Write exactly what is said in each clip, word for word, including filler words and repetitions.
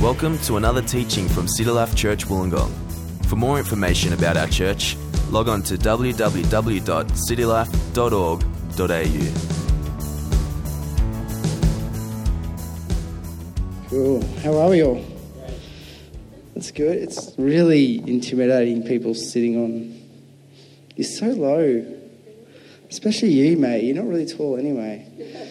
Welcome to another teaching from City Life Church Wollongong. For more information about our church, log on to w w w dot city life dot org dot a u. Cool. How are we all? That's good. It's really intimidating, people sitting on... You're so low. Especially you, mate. You're not really tall anyway.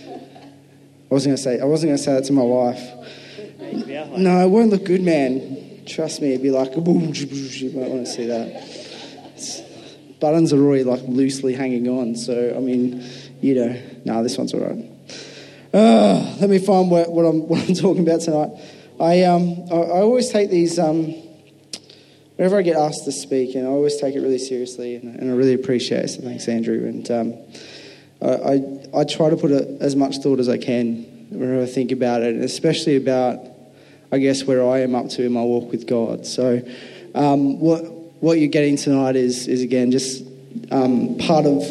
I wasn't going to say I wasn't going to say that to my wife. No, it won't look good, man. Trust me, it'd be like... You might want to see that. It's, buttons are already like loosely hanging on, so, I mean, you know... Nah, this one's all right. Uh, let me find what, what I'm what I'm talking about tonight. I um I, I always take these um whenever I get asked to speak, and I always take it really seriously, and, and I really appreciate it. So thanks, Andrew. And um, I, I I try to put a, as much thought as I can whenever I think about it, and especially about, I guess, where I am up to in my walk with God. So um, what what you're getting tonight is is again just um, part of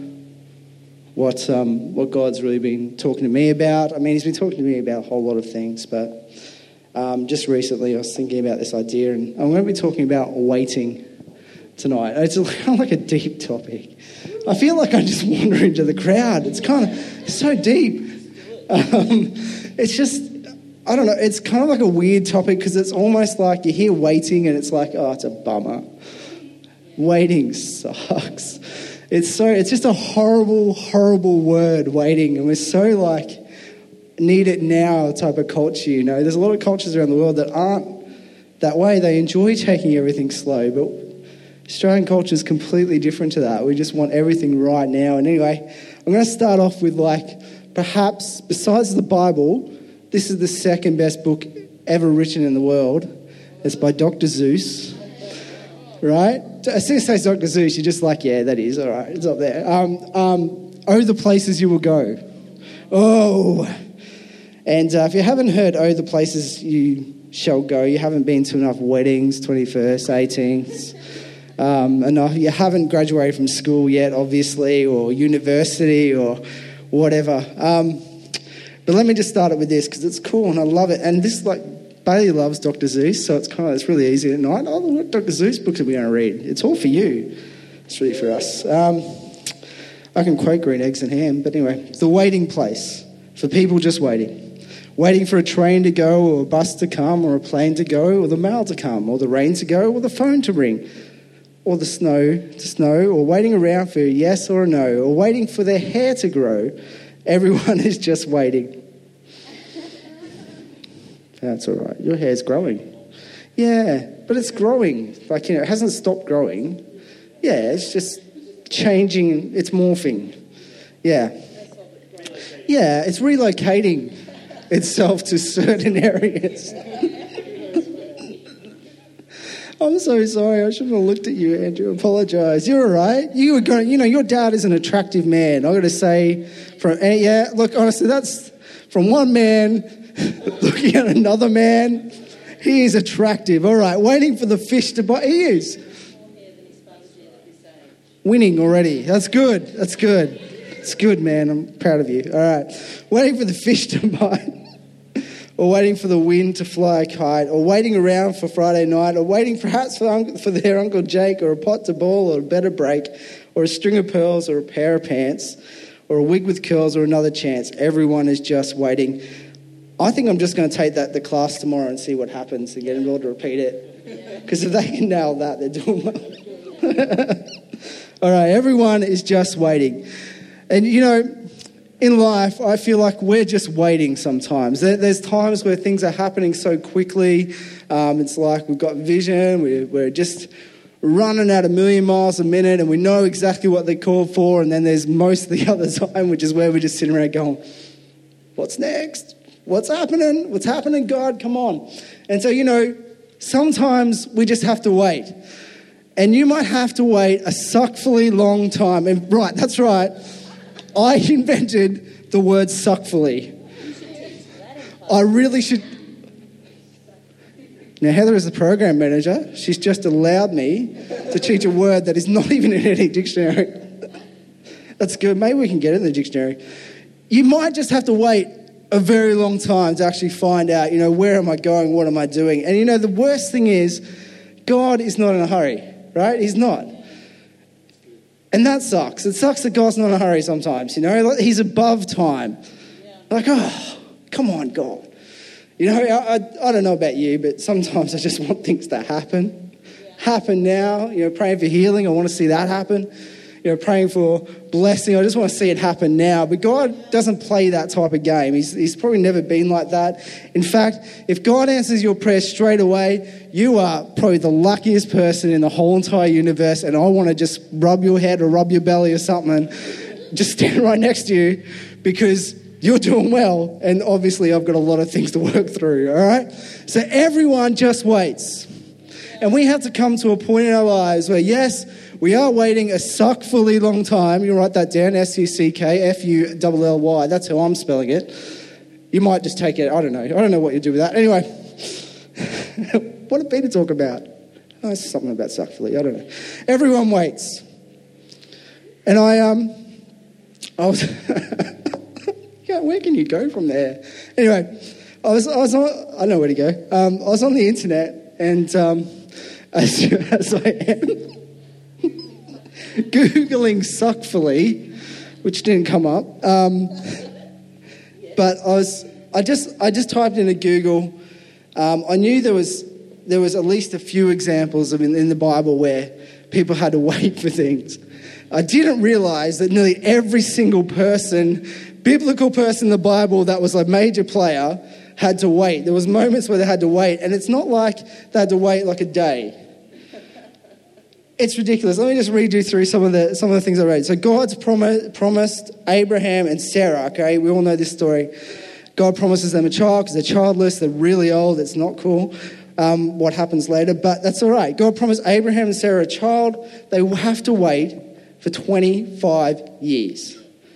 what um, what God's really been talking to me about. I mean, he's been talking to me about a whole lot of things, but um, just recently I was thinking about this idea, and I'm going to be talking about waiting tonight. It's kind of like a deep topic. I feel like I just wander into the crowd. It's kind of so deep. Um, it's just, I don't know, it's kind of like a weird topic because it's almost like you hear waiting and it's like, oh, it's a bummer. Waiting sucks. It's so, it's just a horrible, horrible word, waiting. And we're so like, need it now type of culture, you know. There's a lot of cultures around the world that aren't that way. They enjoy taking everything slow. But Australian culture is completely different to that. We just want everything right now. And anyway, I'm going to start off with like, perhaps, besides the Bible, this is the second best book ever written in the world. It's by Doctor Seuss. Right? As soon as it says Doctor Seuss, you're just like, yeah, that is, all right, it's up there. Um, um, oh, the places you will go. Oh. And uh, if you haven't heard Oh, the places you shall go, you haven't been to enough weddings, twenty-first, eighteenth, um, enough, you haven't graduated from school yet, obviously, or university or whatever. Um, but let me just start it with this, because it's cool and I love it. And this is like, Bailey loves Doctor Seuss, so it's kind of, it's really easy at night. Oh, what Doctor Seuss books are we going to read? It's all for you. It's really for us. Um, I can quote Green Eggs and Ham, but anyway. The waiting place for people just waiting. Waiting for a train to go, or a bus to come, or a plane to go, or the mail to come, or the rain to go, or the phone to ring, or the snow to snow, or waiting around for a yes or a no, or waiting for their hair to grow. Everyone is just waiting. That's all right. Your hair's growing. Yeah, but it's growing. Like, you know, it hasn't stopped growing. Yeah, it's just changing. It's morphing. Yeah. Yeah, it's relocating itself to certain areas. I'm so sorry. I shouldn't have looked at you, Andrew. I apologise. You're all right. You were going. You know, your dad is an attractive man. I've got to say, from yeah. Look, honestly, that's from one man looking at another man. He is attractive. All right, waiting for the fish to bite. He is winning already. That's good. That's good. It's good, man. I'm proud of you. All right, waiting for the fish to bite. Or waiting for the wind to fly a kite, or waiting around for Friday night, or waiting perhaps for, uncle, for their Uncle Jake, or a pot to boil, or a better break, or a string of pearls, or a pair of pants, or a wig with curls, or another chance. Everyone is just waiting. I think I'm just going to take that to class tomorrow and see what happens and get them all to repeat it. Because if they can nail that, they're doing well. All right, everyone is just waiting. And, you know, in life, I feel like we're just waiting sometimes. There's times where things are happening so quickly. Um, it's like we've got vision. We're, we're just running at a million miles a minute and we know exactly what they're called for. And then there's most of the other time, which is where we're just sitting around going, what's next? What's happening? What's happening, God? Come on. And so, you know, sometimes we just have to wait. And you might have to wait a suckfully long time. And right, that's right. I invented the word suckfully. I really should... Now, Heather is the program manager. She's just allowed me to teach a word that is not even in any dictionary. That's good. Maybe we can get it in the dictionary. You might just have to wait a very long time to actually find out, you know, where am I going? What am I doing? And, you know, the worst thing is God is not in a hurry, right? He's not. And that sucks. It sucks that God's not in a hurry sometimes, you know. He's above time. Yeah. Like, oh, come on, God. You know, I, I, I don't know about you, but sometimes I just want things to happen. Yeah. Happen now. You know, praying for healing, I want to see that happen. You know, praying for blessing, I just want to see it happen now. But God doesn't play that type of game. He's, he's probably never been like that. In fact, if God answers your prayer straight away, you are probably the luckiest person in the whole entire universe, and I want to just rub your head or rub your belly or something, just stand right next to you, because you're doing well, and obviously I've got a lot of things to work through, all right? So everyone just waits. And we have to come to a point in our lives where, yes, we are waiting a suckfully long time. You write that down, S U C K F U L L Y. That's how I'm spelling it. You might just take it, I don't know. I don't know what you do with that. Anyway, what did Peter talk about? Oh, it's something about suckfully, I don't know. Everyone waits. And I, um, I was, yeah, where can you go from there? Anyway, I was, I was on, I know where to go. Um, I was on the internet, and um, as, as I am, Googling suckfully, which didn't come up. Um, but I was, I just, I just typed into Google. Um, I knew there was, there was at least a few examples of in, in the Bible where people had to wait for things. I didn't realize that nearly every single person, biblical person in the Bible that was a major player, had to wait. There was moments where they had to wait, and it's not like they had to wait like a day. It's ridiculous. Let me just read you through some of the some of the things I read. So God's prom- promised Abraham and Sarah, okay? We all know this story. God promises them a child because they're childless. They're really old. It's not cool um, what happens later, but that's all right. God promised Abraham and Sarah a child. They have to wait for twenty-five years.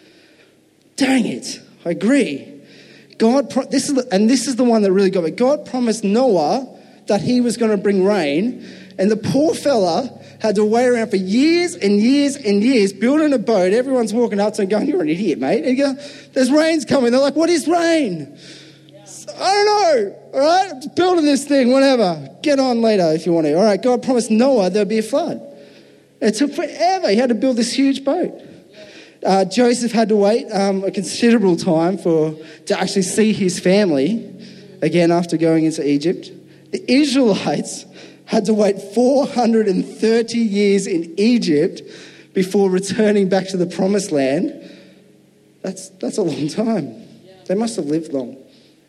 Dang it. I agree. God, pro- this is the, and this is the one that really got me. God promised Noah that he was going to bring rain, and the poor fella had to wait around for years and years and years, building a boat. Everyone's walking up to him going, "You're an idiot, mate." And he goes, "There's rain's coming." They're like, "What is rain?" Yeah. So, I don't know. All right, I'm just building this thing, whatever. Get on later if you want to. All right, God promised Noah there'd be a flood. It took forever. He had to build this huge boat. Uh, Joseph had to wait um, a considerable time for to actually see his family again after going into Egypt. The Israelites had to wait four hundred thirty years in Egypt before returning back to the promised land. That's that's a long time. Yeah. They must have lived long.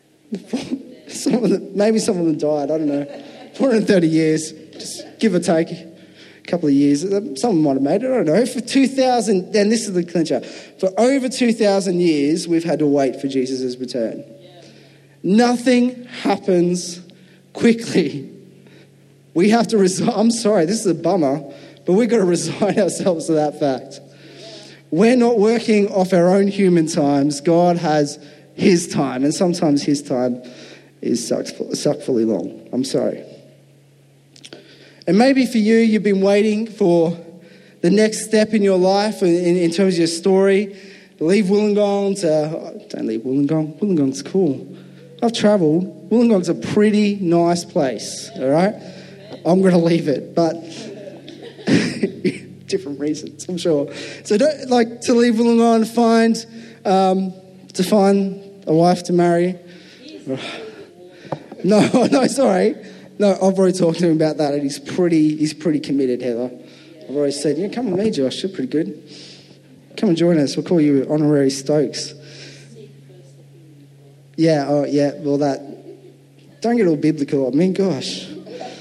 Some of them, maybe some of them died, I don't know. four hundred thirty years, just give or take a couple of years. Some of them might have made it, I don't know. For two thousand, then this is the clincher. For over two thousand years, we've had to wait for Jesus' return. Yeah. Nothing happens quickly. We have to resign. I'm sorry, this is a bummer, but we've got to resign ourselves to that fact. We're not working off our own human times. God has his time, and sometimes his time is suckfully long. I'm sorry. And maybe for you, you've been waiting for the next step in your life in, in terms of your story. Leave Wollongong to... Oh, don't leave Wollongong. Wollongong's cool. I've travelled. Wollongong's a pretty nice place, all right? I'm going to leave it, but different reasons, I'm sure. So don't like to leave Wollongong, find um, to find a wife to marry. No, no, sorry, no. I've already talked to him about that, and he's pretty, he's pretty committed, Heather. I've already said, yeah, come with me, Josh. You're pretty good. Come and join us. We'll call you Honorary Stokes. Yeah, oh yeah. Well, that. Don't get all biblical. I mean, gosh.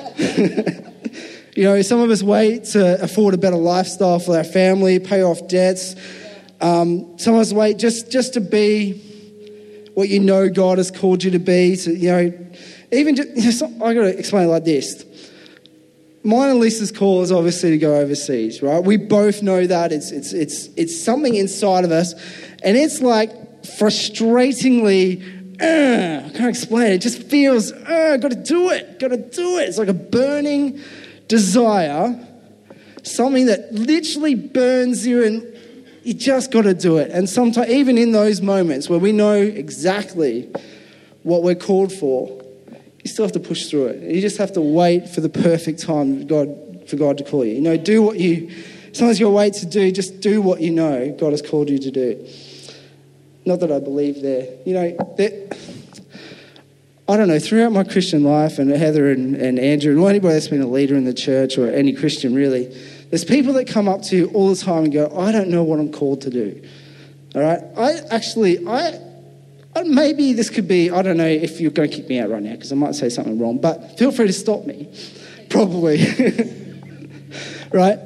You know, some of us wait to afford a better lifestyle for our family, pay off debts. Um, some of us wait just, just to be what you know God has called you to be. To, you know, even just, just I've got to explain it like this. Mine and Lisa's call is obviously to go overseas, right? We both know that. It's it's it's it's something inside of us, and it's like frustratingly. Uh, I can't explain it. It just feels, uh, got to do it, got to do it. It's like a burning desire, something that literally burns you, and you just got to do it. And sometimes, even in those moments where we know exactly what we're called for, you still have to push through it. You just have to wait for the perfect time God for God to call you. You know, do what you, sometimes you'll wait to do, just do what you know God has called you to do. Not that I believe there. You know, there, I don't know, throughout my Christian life, and Heather and, and Andrew, and anybody that's been a leader in the church, or any Christian really, there's people that come up to you all the time and go, I don't know what I'm called to do. All right? I actually, I, I maybe this could be, I don't know if you're going to kick me out right now because I might say something wrong, but feel free to stop me. Probably. Right?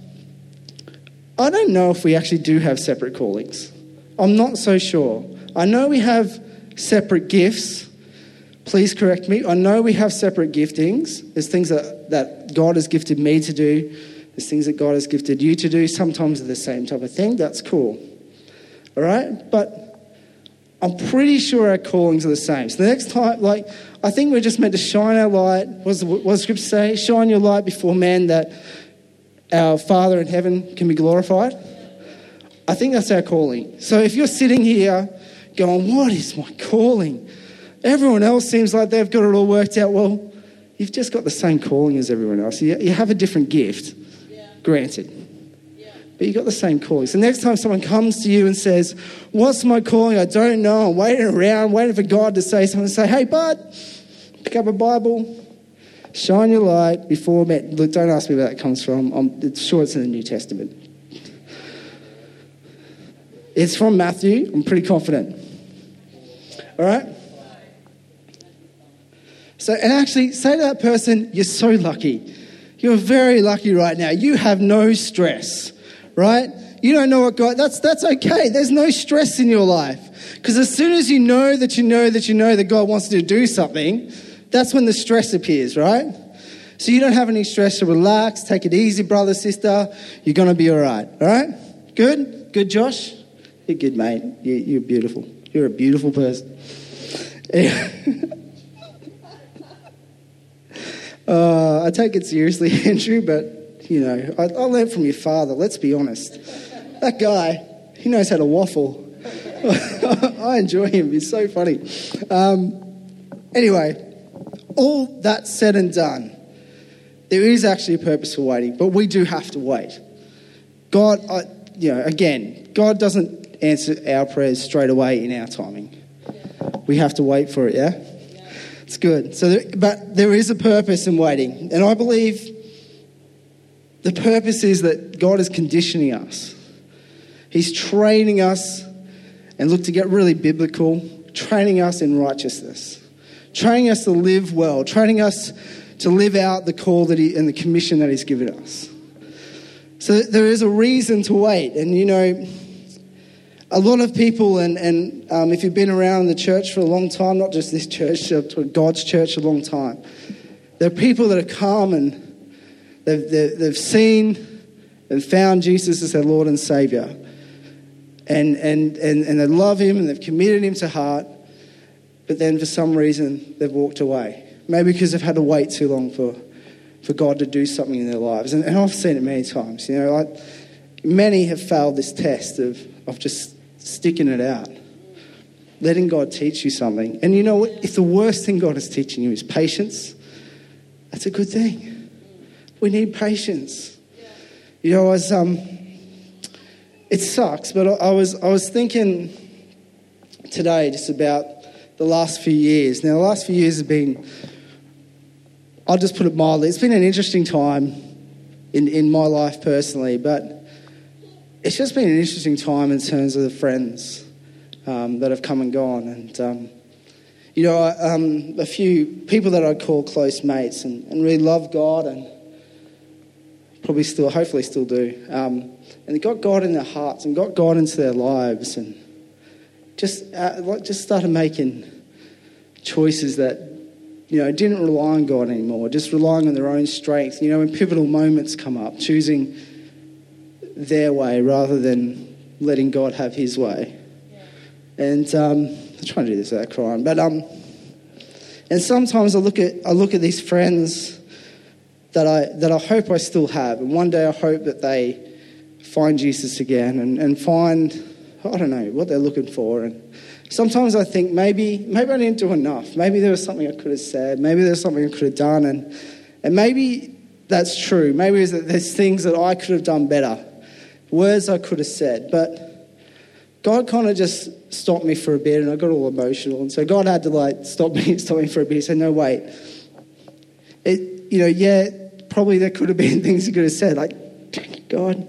I don't know if we actually do have separate callings. I'm not so sure. I know we have separate gifts. Please correct me. I know we have separate giftings. There's things that, that God has gifted me to do. There's things that God has gifted you to do. Sometimes they're the same type of thing. That's cool. All right? But I'm pretty sure our callings are the same. So the next time, like, I think we're just meant to shine our light. What does, what does Scripture say? Shine your light before men that our Father in heaven can be glorified. I think that's our calling. So if you're sitting here going, what is my calling? Everyone else seems like they've got it all worked out. Well, you've just got the same calling as everyone else. You, you have a different gift, yeah. Granted. Yeah. But you've got the same calling. So next time someone comes to you and says, what's my calling? I don't know. I'm waiting around, waiting for God to say something. Say, hey, bud, pick up a Bible, shine your light before men. Look, don't ask me where that comes from. I'm sure it's in the New Testament. It's from Matthew. I'm pretty confident. All right? So, and actually say to that person, you're so lucky. You're very lucky right now. You have no stress, right? You don't know what God, that's that's okay. There's no stress in your life. Because as soon as you know that you know that you know that God wants you to do something, that's when the stress appears, right? So you don't have any stress, so relax, take it easy, brother, sister. You're going to be all right, all right? Good? Good, Josh? You're good, mate. You, you're beautiful. You're a beautiful person. uh, I take it seriously, Andrew, but, you know, I, I learned from your father. Let's be honest. That guy, he knows how to waffle. I enjoy him. He's so funny. Um, anyway, all that said and done, there is actually a purpose for waiting, but we do have to wait. God, I, you know, again, God doesn't answer our prayers straight away in our timing. Yeah. We have to wait for it, yeah? Yeah. It's good. So, there, but there is a purpose in waiting. And I believe the purpose is that God is conditioning us. He's training us, and look, to get really biblical, training us in righteousness. Training us to live well. Training us to live out the call that he, and the commission that he's given us. So there is a reason to wait. And, you know, a lot of people, and, and um, if you've been around the church for a long time, not just this church, but God's church a long time, there are people that have come and they've, they've, they've seen and found Jesus as their Lord and Saviour. And, and, and, and they love him and they've committed him to heart. But then for some reason, they've walked away. Maybe because they've had to wait too long for, for God to do something in their lives. And, and I've seen it many times. You know, like, many have failed this test of, of just sticking it out. Letting God teach you something. And you know what? If the worst thing God is teaching you is patience, that's a good thing. We need patience. You know, I was, um, it sucks, but I, I was I was thinking today just about the last few years. Now, the last few years have been, I'll just put it mildly, it's been an interesting time in, in my life personally, but it's just been an interesting time in terms of the friends um, that have come and gone. And, um, you know, I, um, a few people that I call close mates and, and really love God and probably still, hopefully still do. Um, and they got God in their hearts and got God into their lives and just uh, like just started making choices that, you know, didn't rely on God anymore, just relying on their own strength. You know, when pivotal moments come up, choosing their way rather than letting God have his way. Yeah. And um, I'm trying to do this without crying. But um, and sometimes I look at I look at these friends that I that I hope I still have, and one day I hope that they find Jesus again and, and find, I don't know, what they're looking for. And sometimes I think maybe maybe I didn't do enough. Maybe there was something I could have said. Maybe there was something I could have done. And, and maybe that's true. Maybe it's that there's things that I could have done better. Words I could have said. But God kind of just stopped me for a bit, and I got all emotional. And so God had to like stop me, stop me for a bit. He said, no, wait. It, you know, yeah, probably there could have been things you could have said. Like, God,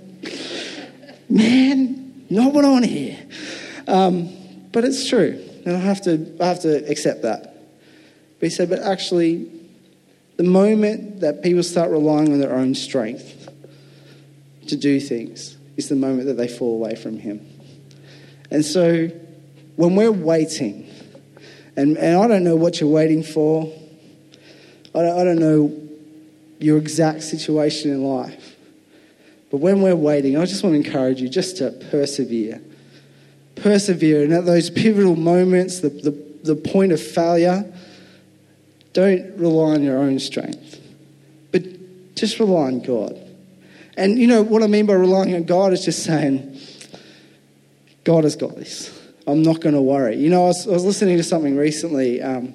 man, not what I want to hear. Um, but it's true. And I have to, I have to accept that. But he said, but actually, the moment that people start relying on their own strength to do things is the moment that they fall away from him. And so when we're waiting, and, and I don't know what you're waiting for, I don't, I don't know your exact situation in life, but when we're waiting, I just want to encourage you just to persevere. Persevere, and at those pivotal moments, the, the, the point of failure, don't rely on your own strength, but just rely on God. And you know what I mean by relying on God is just saying, God has got this. I'm not going to worry. You know, I was, I was listening to something recently. Um,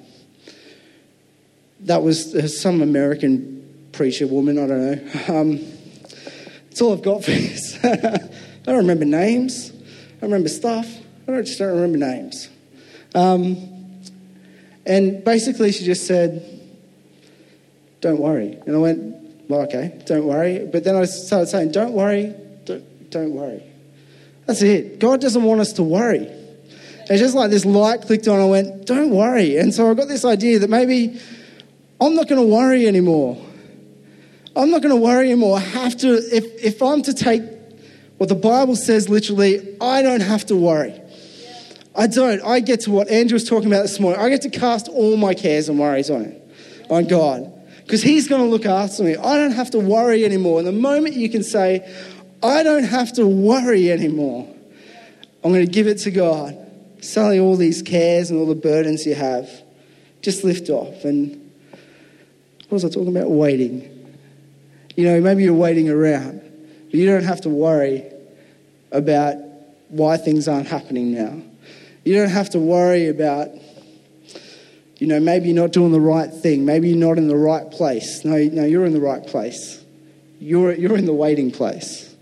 that was uh, some American preacher woman, I don't know. Um, that's all I've got for this. I don't remember names. I remember stuff. I don't, just don't remember names. Um, and basically she just said, don't worry. And I went, well, okay, don't worry. But then I started saying, don't worry, don't, don't worry. That's it. God doesn't want us to worry. It's just like this light clicked on. I went, don't worry. And so I got this idea that maybe I'm not going to worry anymore. I'm not going to worry anymore. I have to, if, if I'm to take what the Bible says literally, I don't have to worry. I don't. I get to what Andrew was talking about this morning. I get to cast all my cares and worries on him, on God, because he's going to look after me. I don't have to worry anymore. And the moment you can say, I don't have to worry anymore, I'm going to give it to God. Suddenly all these cares and all the burdens you have just lift off. And what was I talking about? Waiting. You know, maybe you're waiting around, but you don't have to worry about why things aren't happening now. You don't have to worry about, you know, maybe you're not doing the right thing. Maybe you're not in the right place. No, no, you're in the right place. You're, you're in the waiting place.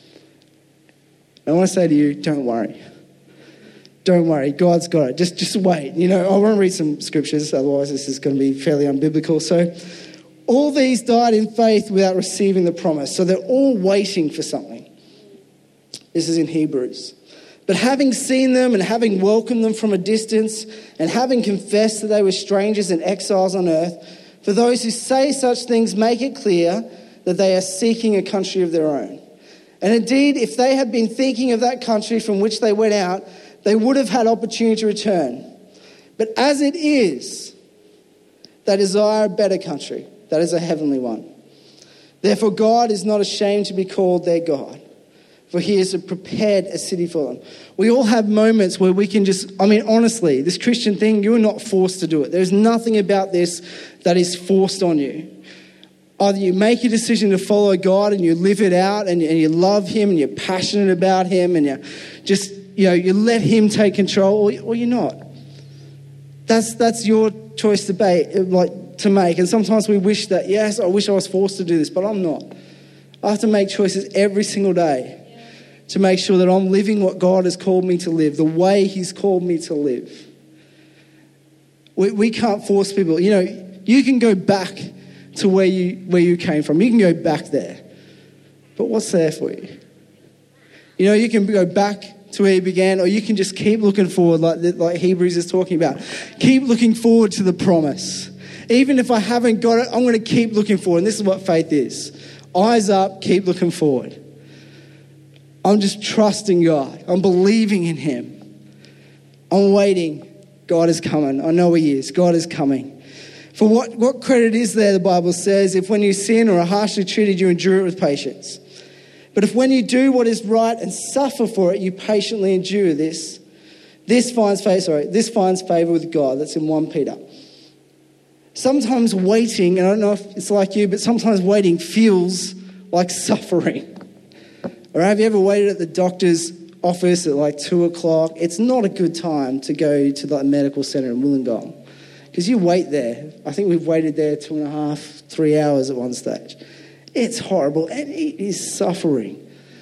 I want to say to you, don't worry. Don't worry. God's got it. Just, just wait. You know, I want to read some scriptures, otherwise this is going to be fairly unbiblical. So, all these died in faith without receiving the promise. So they're all waiting for something. This is in Hebrews. But having seen them and having welcomed them from a distance and having confessed that they were strangers and exiles on earth, for those who say such things make it clear that they are seeking a country of their own. And indeed, if they had been thinking of that country from which they went out, they would have had opportunity to return. But as it is, they desire a better country. That is a heavenly one. Therefore, God is not ashamed to be called their God, for he has prepared a city for them. We all have moments where we can just, I mean, honestly, this Christian thing, you're not forced to do it. There's nothing about this that is forced on you. Either you make a decision to follow God and you live it out and, and you love him and you're passionate about him and you just, you know, you let him take control, or, or you're not. That's that's your choice to, ba- like, to make. And sometimes we wish that, yes, I wish I was forced to do this, but I'm not. I have to make choices every single day to make sure that I'm living what God has called me to live, the way he's called me to live. We, we can't force people. You know, you can go back to where you where you came from. You can go back there. But what's there for you? You know, you can go back to where you began, or you can just keep looking forward, like, like Hebrews is talking about. Keep looking forward to the promise. Even if I haven't got it, I'm going to keep looking forward. And this is what faith is. Eyes up, keep looking forward. I'm just trusting God. I'm believing in him. I'm waiting. God is coming. I know he is. God is coming. For what, what credit is there, the Bible says, if when you sin or are harshly treated, you endure it with patience? But if when you do what is right and suffer for it, you patiently endure this, this finds favor, sorry, this finds favor with God. That's in First Peter. Sometimes waiting, and I don't know if it's like you, but sometimes waiting feels like suffering. Or have you ever waited at the doctor's office at like two o'clock? It's not a good time to go to the medical centre in Wollongong because you wait there. I think we've waited there two and a half, three hours at one stage. It's horrible and it is suffering.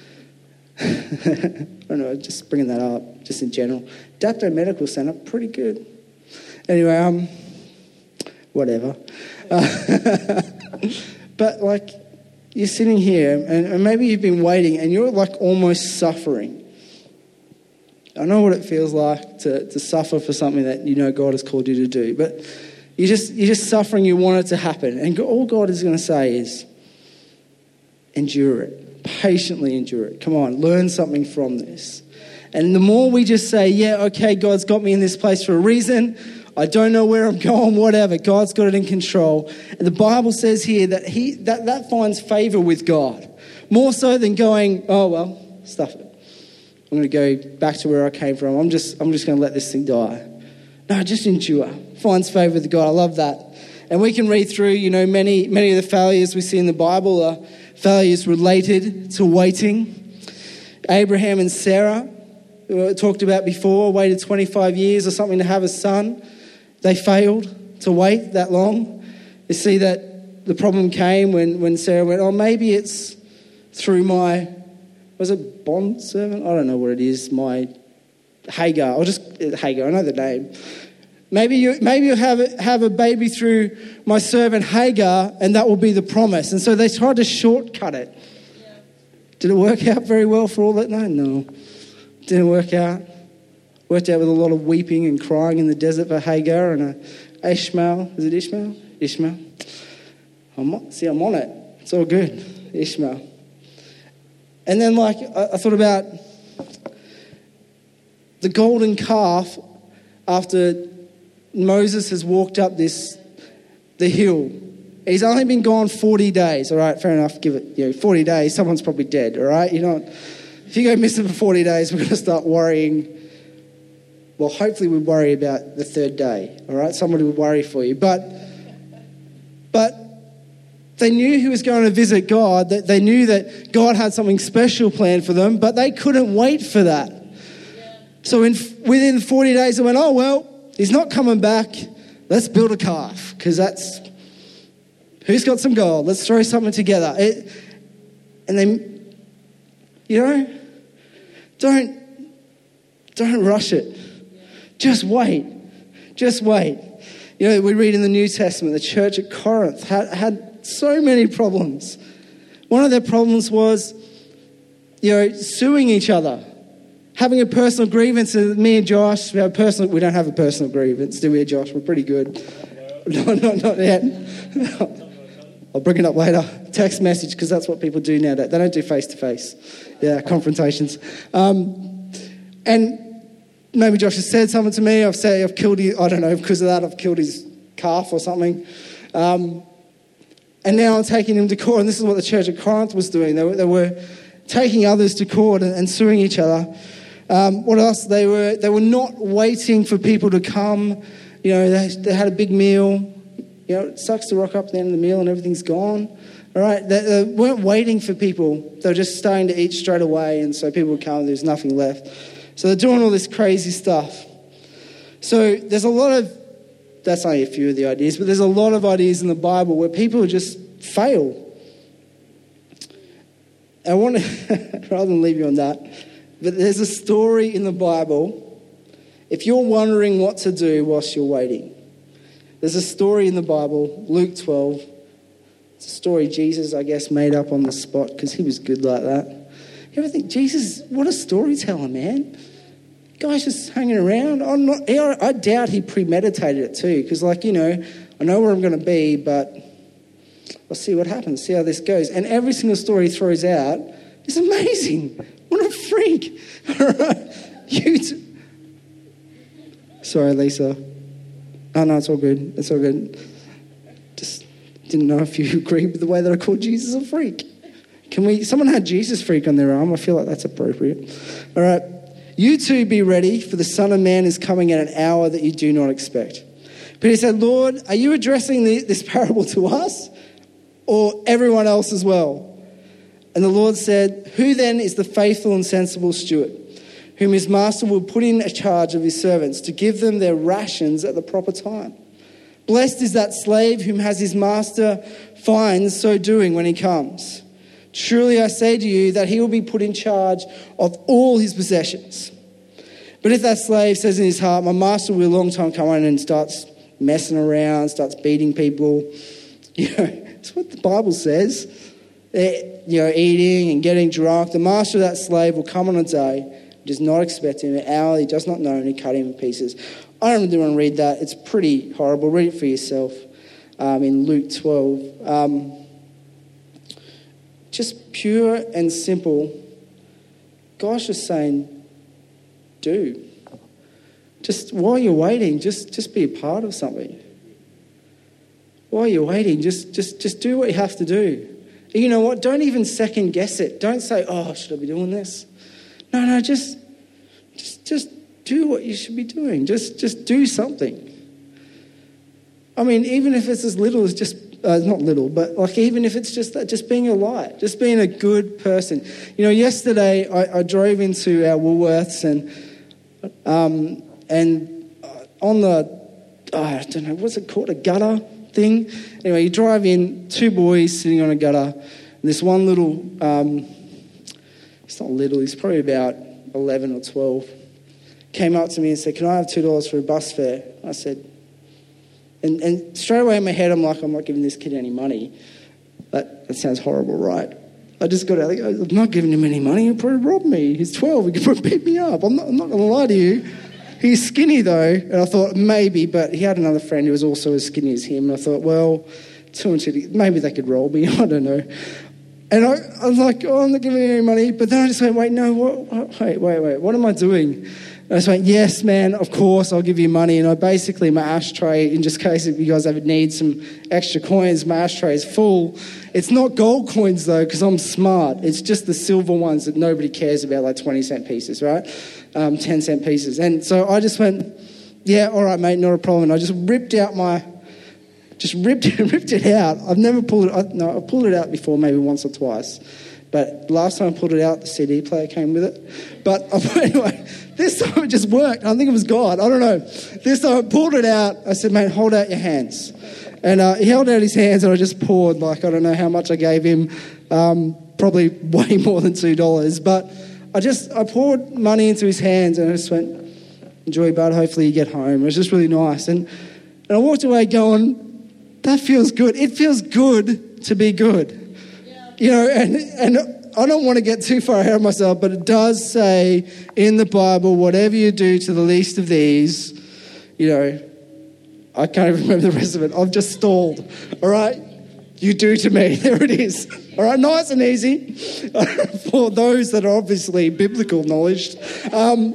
I don't know, just bringing that up, just in general. Dapto Medical Centre, pretty good. Anyway, um, whatever. Uh, but like, you're sitting here and, and maybe you've been waiting and you're like almost suffering. I know what it feels like to, to suffer for something that you know God has called you to do, but you're just, you're just suffering, you want it to happen. And all God is going to say is, endure it. Patiently endure it. Come on, learn something from this. And the more we just say, yeah, okay, God's got me in this place for a reason. I don't know where I'm going, whatever. God's got it in control. And the Bible says here that he that, that finds favor with God. More so than going, oh, well, stuff it. I'm going to go back to where I came from. I'm just, I'm just going to let this thing die. No, just endure. Finds favor with God. I love that. And we can read through, you know, many, many of the failures we see in the Bible are failures related to waiting. Abraham and Sarah, who I talked about before, waited twenty-five years or something to have a son. They failed to wait that long. You see that the problem came when, when Sarah went, oh, maybe it's through my, was it bond servant? I don't know what it is, my Hagar. I'll just, Hagar, I know the name. Maybe you maybe you'll have a, have a baby through my servant Hagar, and that will be the promise. And so they tried to shortcut it. Yeah. Did it work out very well for all that? No, no. Didn't work out. Worked out with a lot of weeping and crying in the desert for Hagar and a Ishmael. Is it Ishmael? Ishmael. I'm on, see, I'm on it. It's all good. Ishmael. And then, like, I, I thought about the golden calf after Moses has walked up this, the hill. He's only been gone forty days. All right, fair enough. Give it, you know, forty days. Someone's probably dead. All right, you know, if you go missing for forty days, we're going to start worrying. Well, hopefully we worry about the third day. All right, somebody would worry for you. But, but they knew he was going to visit God. That they knew that God had something special planned for them, but they couldn't wait for that. So in within forty days, they went, oh well. He's not coming back. Let's build a calf because that's, who's got some gold? Let's throw something together. It, and then, you know, don't, don't rush it. Just wait. Just wait. You know, we read in the New Testament, the church at Corinth had, had so many problems. One of their problems was, you know, suing each other. Having a personal grievance, and me and Josh, we have personal. We don't have a personal grievance, do we, Josh? We're pretty good. No, no, not yet. I'll bring it up later. Text message, because that's what people do nowadays. They don't do face-to-face. Yeah, confrontations. Um, and maybe Josh has said something to me. I've said I've killed his, I don't know, because of that, I've killed his calf or something. Um, and now I'm taking him to court, and this is what the church at Corinth was doing. They were, they were taking others to court and, and suing each other. Um, what else? They were they were not waiting for people to come. You know, they, they had a big meal. You know, it sucks to rock up at the end of the meal and everything's gone. All right, they, they weren't waiting for people. They were just starting to eat straight away, and so people would come and there's nothing left. So they're doing all this crazy stuff. So there's a lot of, that's only a few of the ideas, but there's a lot of ideas in the Bible where people just fail. I want to, rather than leave you on that, but there's a story in the Bible, if you're wondering what to do whilst you're waiting. There's a story in the Bible, Luke twelve. It's a story Jesus, I guess, made up on the spot because he was good like that. You ever think, Jesus, what a storyteller, man. Guy's just hanging around. I'm not, I doubt he premeditated it too because, like, you know, I know where I'm going to be, but I'll see what happens, see how this goes. And every single story he throws out is amazing. What a freak. All right. You t- Sorry, Lisa. Oh, no, it's all good. It's all good. Just didn't know if you agree with the way that I called Jesus a freak. Can we, someone had Jesus freak on their arm. I feel like that's appropriate. All right. You two be ready, for the Son of Man is coming at an hour that you do not expect. But he said, Lord, are you addressing the, this parable to us or everyone else as well? And the Lord said, who then is the faithful and sensible steward, whom his master will put in charge of his servants to give them their rations at the proper time? Blessed is that slave whom has his master finds so doing when he comes. Truly I say to you that he will be put in charge of all his possessions. But if that slave says in his heart, my master will a long time come on, and starts messing around, starts beating people, you know, it's what the Bible says. They're, you know, eating and getting drunk. The master of that slave will come on a day, does not expect him, an hour he does not know, and he cut him in pieces. I don't really want to read that. It's pretty horrible. Read it for yourself um, in Luke twelve. Um, just pure and simple. God's just saying, do. Just while you're waiting, just, just be a part of something. While you're waiting, just, just, just do what you have to do. You know what? Don't even second guess it. Don't say, oh, should I be doing this? No, no, just, just, just do what you should be doing. Just, just do something. I mean, even if it's as little as just, uh, not little, but like even if it's just that, just being a light, just being a good person. You know, yesterday I, I drove into our Woolworths and, um, and on the, oh, I don't know, what's it called, a gutter thing? Anyway, you drive in, two boys sitting on a gutter, and this one little, um, it's not little, he's probably about eleven or twelve, came up to me and said, can I have two dollars for a bus fare? I said, and, and straight away in my head, I'm like, I'm not giving this kid any money. That, that sounds horrible, right? I just got out, like, I'm not giving him any money, he'll probably rob me. He's twelve, he could probably beat me up. I'm not, I'm not going to lie to you. He's skinny though, and I thought maybe, but he had another friend who was also as skinny as him, and I thought, well, two and two, maybe they could roll me, I don't know. And I, I was like, oh, I'm not giving you any money. But then I just went, wait, no, what, what, wait, wait, wait, what am I doing? And I just went, yes, man, of course, I'll give you money. And I basically, my ashtray, in just case if you guys ever need some extra coins, my ashtray is full. It's not gold coins, though, because I'm smart. It's just the silver ones that nobody cares about, like twenty cent pieces, right? Um, ten cent pieces. And so I just went, yeah, all right, mate, not a problem. And I just ripped out my... Just ripped it, ripped it out. I've never pulled it. I, no, I've pulled it out before, maybe once or twice. But last time I pulled it out, the C D player came with it. But anyway, this time it just worked. I think it was God. I don't know. This time I pulled it out. I said, mate, hold out your hands. And uh, he held out his hands, and I just poured, like, I don't know how much I gave him. Um, probably way more than two dollars. But I just, I poured money into his hands, and I just went, enjoy, bud. Hopefully you get home. It was just really nice. And, and I walked away going, that feels good. It feels good to be good. Yeah. You know, and and I don't want to get too far ahead of myself, but it does say in the Bible, whatever you do to the least of these, you know, I can't even remember the rest of it. I've just stalled. All right? You do to me. There it is. All right? Nice and easy. For those that are obviously biblical knowledge. Um,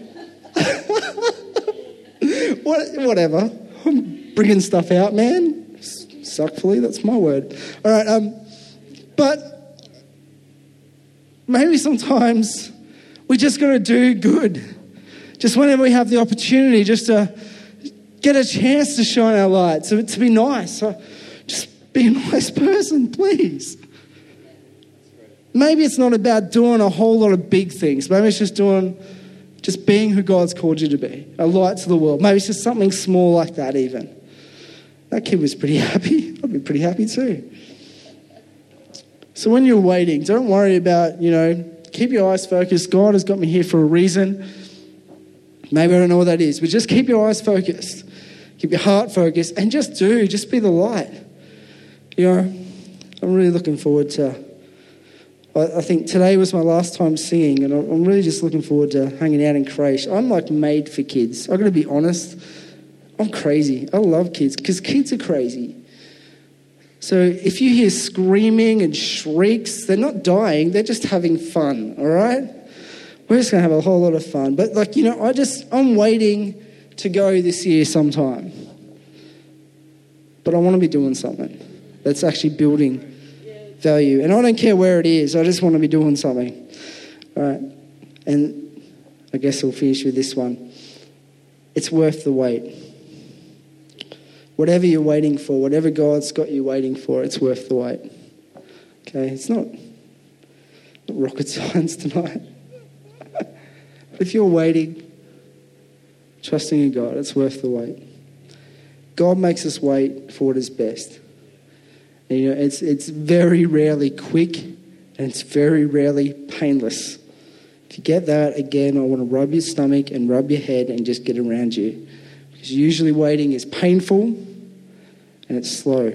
what, whatever. I'm bringing stuff out, man. Suckfully, that's my word. All right, um, but maybe sometimes we just got to do good. Just whenever we have the opportunity, just to get a chance to shine our light, so to be nice. So just be a nice person, please. Maybe it's not about doing a whole lot of big things. Maybe it's just doing, just being who God's called you to be, a light to the world. Maybe it's just something small like that even. That kid was pretty happy. I'd be pretty happy too. So when you're waiting, don't worry about, you know, keep your eyes focused. God has got me here for a reason. Maybe I don't know what that is, but just keep your eyes focused. Keep your heart focused and just do. Just be the light. You know, I'm really looking forward to, I, I think today was my last time singing, and I'm really just looking forward to hanging out in creche. I'm like made for kids. I've got to be honest. I'm crazy. I love kids because kids are crazy. So if you hear screaming and shrieks, they're not dying. They're just having fun, all right? We're just going to have a whole lot of fun. But, like, you know, I just, I'm waiting to go this year sometime. But I want to be doing something that's actually building value. And I don't care where it is. I just want to be doing something. All right? And I guess I'll finish with this one. It's worth the wait. Whatever you're waiting for, whatever God's got you waiting for, it's worth the wait. Okay? It's not rocket science tonight. If you're waiting, trusting in God, it's worth the wait. God makes us wait for what is best. And, you know, it's it's very rarely quick, and it's very rarely painless. If you get that, again, I want to rub your stomach and rub your head and just get around you. Because usually waiting is painful and it's slow.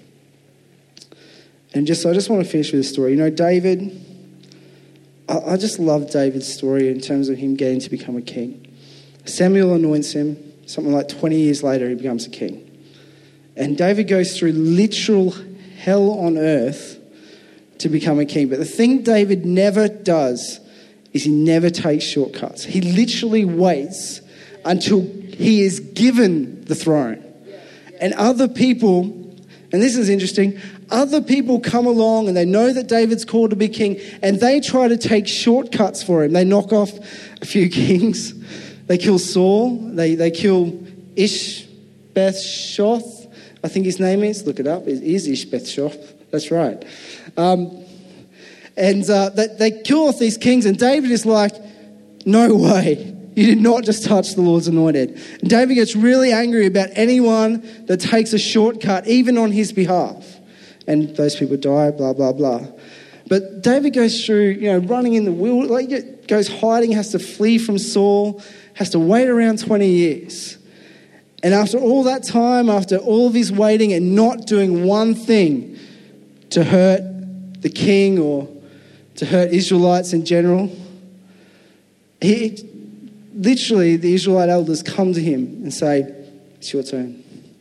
And just I just want to finish with a story. You know, David, I, I just love David's story in terms of him getting to become a king. Samuel anoints him. Something like twenty years later, he becomes a king. And David goes through literal hell on earth to become a king. But the thing David never does is he never takes shortcuts. He literally waits until he is given the throne. And other people, and this is interesting, other people come along and they know that David's called to be king, and they try to take shortcuts for him. They knock off a few kings. They kill Saul. They they kill Ishbosheth, I think his name is. Look it up. It is Ishbosheth. That's right. Um, and uh, they, they kill off these kings, and David is like, no way. You did not just touch the Lord's anointed. And David gets really angry about anyone that takes a shortcut, even on his behalf. And those people die, blah, blah, blah. But David goes through, you know, running in the wilderness, like goes hiding, has to flee from Saul, has to wait around twenty years. And after all that time, after all of his waiting and not doing one thing to hurt the king or to hurt Israelites in general, he literally, the Israelite elders come to him and say, it's your turn.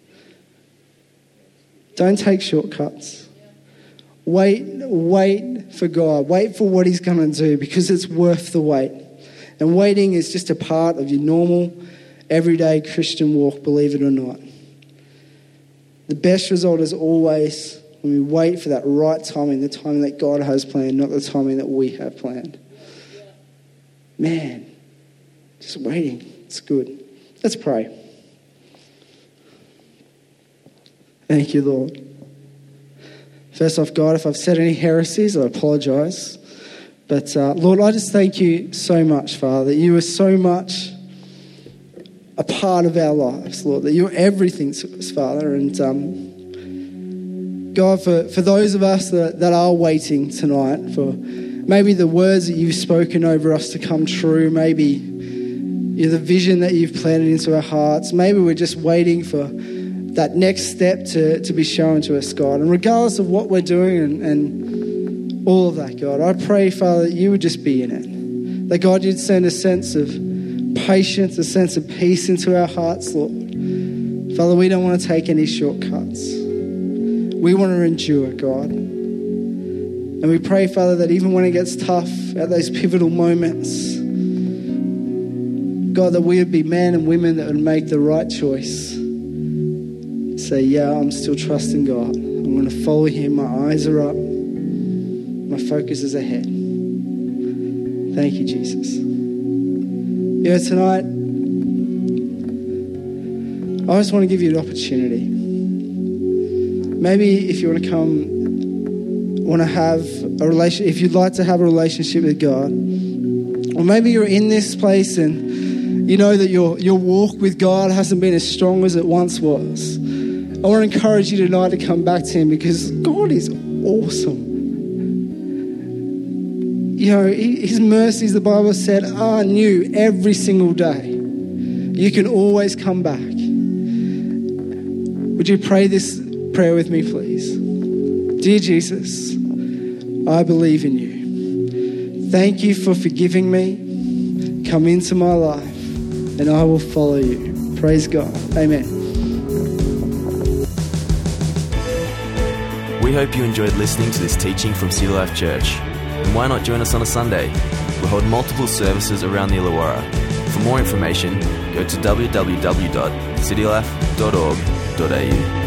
Don't take shortcuts. Wait, wait for God. Wait for what he's going to do, because it's worth the wait. And waiting is just a part of your normal, everyday Christian walk, believe it or not. The best result is always when we wait for that right timing, the timing that God has planned, not the timing that we have planned. Man, just waiting. It's good. Let's pray. Thank you, Lord. First off, God, if I've said any heresies, I apologise. But uh, Lord, I just thank you so much, Father, that you are so much a part of our lives, Lord, that you're everything to us, Father. And um, God, for, for those of us that, that are waiting tonight for maybe the words that you've spoken over us to come true, maybe you know, the vision that you've planted into our hearts, maybe we're just waiting for that next step to, to be shown to us, God. And regardless of what we're doing and, and all of that, God, I pray, Father, that you would just be in it. That, God, you'd send a sense of patience, a sense of peace into our hearts, Lord. Father, we don't want to take any shortcuts. We want to endure, God. And we pray, Father, that even when it gets tough at those pivotal moments, God, that we would be men and women that would make the right choice. Say, yeah, I'm still trusting God. I'm going to follow him. My eyes are up. My focus is ahead. Thank you, Jesus. You know, tonight, I just want to give you an opportunity. Maybe if you want to come, want to have a relation, if you'd like to have a relationship with God, or maybe you're in this place and you know that your your walk with God hasn't been as strong as it once was. I want to encourage you tonight to come back to him, because God is awesome. You know, his mercies, the Bible said, are new every single day. You can always come back. Would you pray this prayer with me, please? Dear Jesus, I believe in you. Thank you for forgiving me. Come into my life and I will follow you. Praise God. Amen. We hope you enjoyed listening to this teaching from City Life Church. And why not join us on a Sunday? We hold multiple services around the Illawarra. For more information, go to w w w dot city life dot org dot a u.